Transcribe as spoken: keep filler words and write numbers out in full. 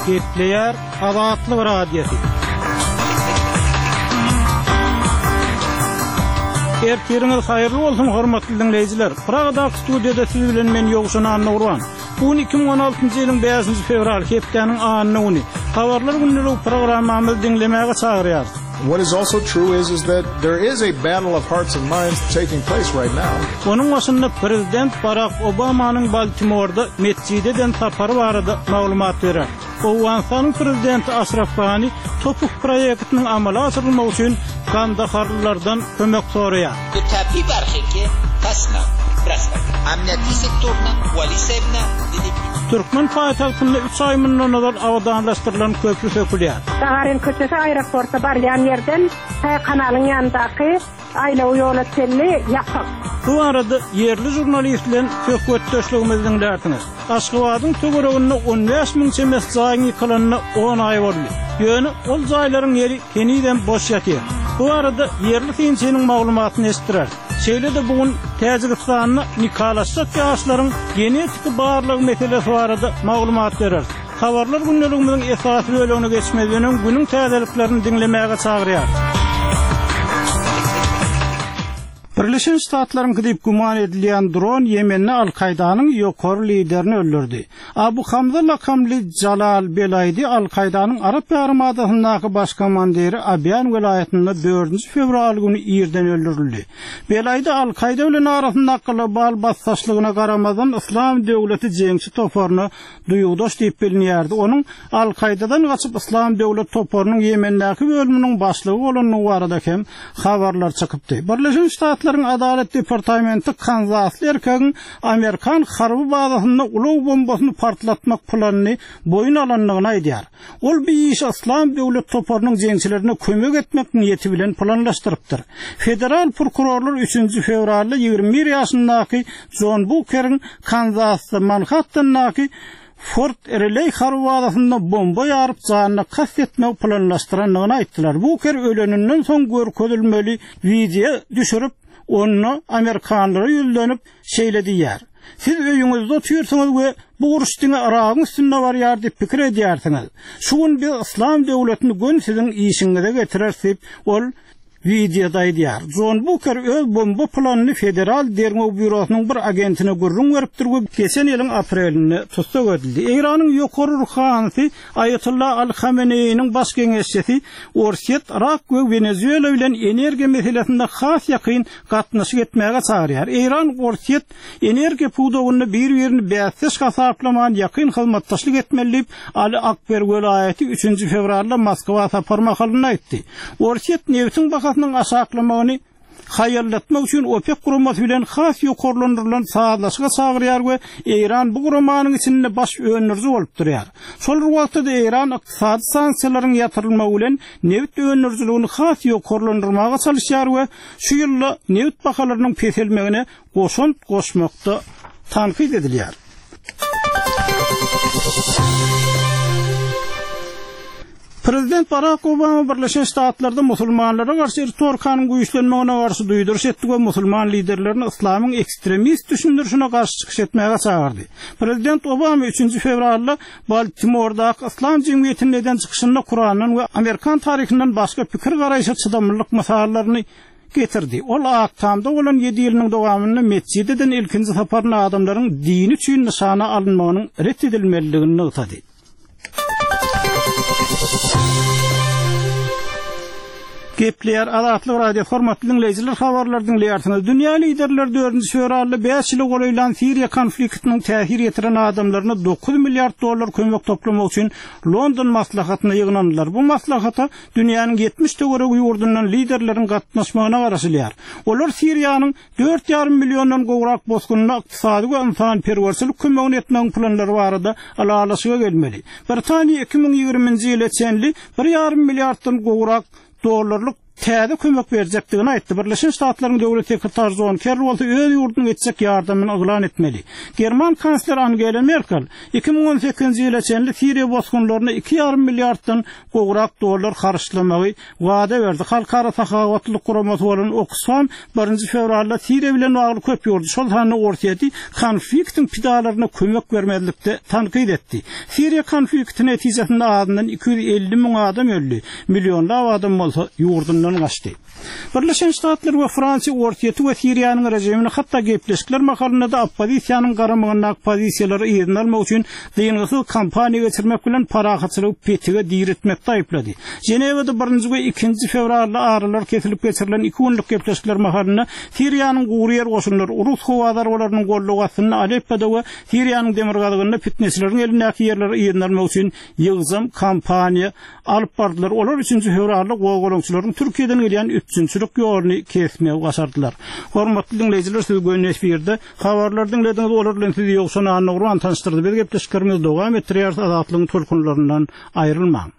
Gepleyer Azatlyk Radiosu. Ertiriniz hayırlı olsun hormatly dinleyijiler. Pragada studiyada siz bilen men Ýogşan Anurwan. Bu iki bin on altıncı ýylyň beşinji fevral hepdeniň anyny habarlar günlük programmamy dinlemäge çagyrýar. What is also true is is that there is a battle of hearts and minds taking place right now. Onun başında Prezident Barack Obama'nın Baltimore'da mescideden tapary barada maglumat berer. Owganistanyň prezidenti Ashraf Ghani topuk proýektiniň amala asyrylmagy üçin Kandaharlylardan kömek soraýar. Kötäpi barheke tasna brasta. Amniyeti sektoruna wali sebna dedi. Türkmen paýtagtynda üç ay mundan awadanlaşdyrylan köprü sökülýär. Gagaryn köçesi aeroporta barýan ýerden Taý kanalyň ýanyndaky aýlaw ýola telli ýakyp. Bu arada yerli jurnalistler söhbetdeşligimiziň därdiniz. Aşgabatyň töwereginde on beş miň çemes jaýyň ýykylanyna on ay boldy. Ýöne ol jaýlaryň ýeri keniden boş ýatýar. Bu arada yerli finçiniň maglumatyny esdirer. Şeýle de bugün Täjikistanyň Nikolasyak ýaşlaryň genetik barlyk meselesi barada maglumat berer. Habarlar günlüğümizin esasy bölümine geçmeden günün täzeliklerini dinlemäge çagyrýar. Birleşen Ştatlaryň gidip guman edilýän dron Ýemenni Al-Kaidanyň ýokary liderini öldürdi. Abu Hamza lakamly Jalal Belaydi Al-Kaidanyň Arap ýarymadasynyň baş komandiri Abyan welaýetinde dördünji fevral güni ýerden öldürildi. Belaydi Al-Kaida bilen arasynda global bassaşlygyna garamadan Islam döwleti jeňçi toparyny duýugdaş diýip bilinýärdi. Onuň Al-Kaidadan gaçyp Islam döwleti toparynyň Ýemendäki bölüminiň başlygy bolanyny barada hem habarlar çykypdy. Birleşen Ştatlar Adalet Departamenti Kansas erkegiň Amerikan harby bazasynda ulaw bombasyny partlatmak planyny boyun alanlygyny aýdýar. Ol bir iş Islam döwlet toparynyň jeňçilerine kömek etmek niýeti bilen planlaşdyrypdyr. Federal prokurorlar üçünji fevralda ýygrimi bir ýaşyndaky John Booker'in Kansasda Manhattan'daky Fort Riley harby bazasynda bomba ýaryp janyna kast etmek planlaşdyranlygyny aýtdylar. Booker öleninden soň görkezilmeli video düşürip onu Amerikanlara yüzlenip şeýledi ýer. Siz öýüňizde oturýarsyňyz we bu uruşdyň aragyň üstünde barýar diýip pikir edýärsiňiz. Şuň bir Islam döwletini gün siziň işiňize getirer ol videoda aýdýar. John Booker öz bomba planyny federal dermow bürosynyň bir agentine gurrun beripdir we geçen ýylyň aprelinde tutsak edildi. Iranyň ýokary ruhany Ayatollah Al-Khamenei'niň baş geňeşçisi Orsiet Irak we Venezuela bilen energiýa meselesinde has ýakyn gatnaşyk etmäge çagyrýar. Iran Orsiet energiýa pudowyny bir ýerini bäsiz gasaplaman ýakyn hyzmatdaşlyk etmeli Ali Akber welaýeti üçünji fevralda Moskwa saparmagyny aýtdy. Orsiet newtiň baka asaklamagyny hayallatmak üçin OPEC guramasy bilen has ýokarlandyrylan saatlaşyga çagyrýar we Iran bu guramanyň içinde baş öňürji bolup durýar. Şol wagtda Iran ykdysady sanksiýalaryň ýatyrylmagy bilen neft öňürjiligini has ýokarlandyrmaga çalışýar we şu ýylda neft bahalarynyň peselmegine goşun goşmakda tanqid edilýär. Prezident Barack Obama Birleşen Ştatlarda musulmanlara karşı retorikanyň güýçlenmegine garşy duýduruş etdi we musulman liderlerini islamyň ekstremist düşündürüşine garşy çykyş etmäge çagyrdy. Prezident Obama üçünji fevralda Baltimore'daky Islam jemgyýetiniň eden çykyşynda Kur'anyň we Amerikan tarihinden başga pikir garaýşy çydamlylыk masalalaryny getirdi. Ol aktamda bolan ýedi ýylyň dowamynda mescideden ilkinji saparyna adamlaryň dini üçin nişana alynmagynyň ret edilmeligini ýetdi. Gepleyer Azatlyk Radio formatly dinleyijiler habarlar dinleýärsiňiz. Dünýä liderleri dördünji fevralda beş ýyl goýulan Siriýa konfliktiniň täsir ýetiren adamlaryna dokuz milliard dollar kömek toplamak üçin London maslahatyna ýygnandylar. Bu maslahata dünýäniň yetmiş töwerek ýurdundan liderleriň gatnaşmagyna garaşylýar. Olar Siriýanyň dört ýarym milliondan gowrak boskunyna ykdysady we insan perwerçilik kömegini etmek planlary barada alalaşyga gelmeli. Britaniýa iki bin ýygrimiňji ýyl içenli bir ýarym milliarddan gowrak dollarlyk täze kömek berjekdigini aýtdy. Birleşen Ştatlaryň döwlet sekretary John Kerry bolsa öz ýurdunyň etjek ýardamyny eglan etmeli. German kansler Angela Merkel iki ming on sekizinji ýyla çenli Siriýa bosgunlaryna iki ýarym milliarddan gowrak dollar harçlamagy wada berdi. Halkara Sahawatlyk Guramasy bolan Oxfam birinji fevralda Siriýa bilen bagly köp ýurdu. Şol hany ortaýady konfliktiň pidalaryna kömek bermedikde tanqid etdi. Siriýa konflikti netijesinde adından iki yüz elli ming adam öldü. Milyonlap adam bolsa ýurdundan gaçdy. Birleşen Ştatlar we Fransiýa ortaýety we Siriýanyň rejimini hatda gepleşikler makalynda oppozisiýanyň garamygyna pozisiýalary ýerine almak üçin diýingysyz kampaniýa geçirmek bilen parahatçylyk petiga diýretmekde aýplady. Jenewada birinji we ikinji fevralda aralar kesilip geçirilen iki günlük gepleşikler makalynda Siriýanyň gurýer goşunlary Rus howadarlarynyň gollugasyny Aleppo'da we Siriýanyň demirgalygyna fitnesleriniň elindäki ýerleri ýerine almak üçin ýygyzam kampaniýa alyp bardylar. Olar üçinji fevralda gowgolonçylaryň Türkiýeden gelýän üçinçilik ýoluny kesmegi başardylar. Hormatly dinleýijiler, siz gönnäs birde habarlar dinlediňiz olar bilen sizi ýokşana anagran tanıştyrdy. Bir gepleşiklerimiz dowam etdirýär, azatlygyň tulkunlaryndan aýrylmaň.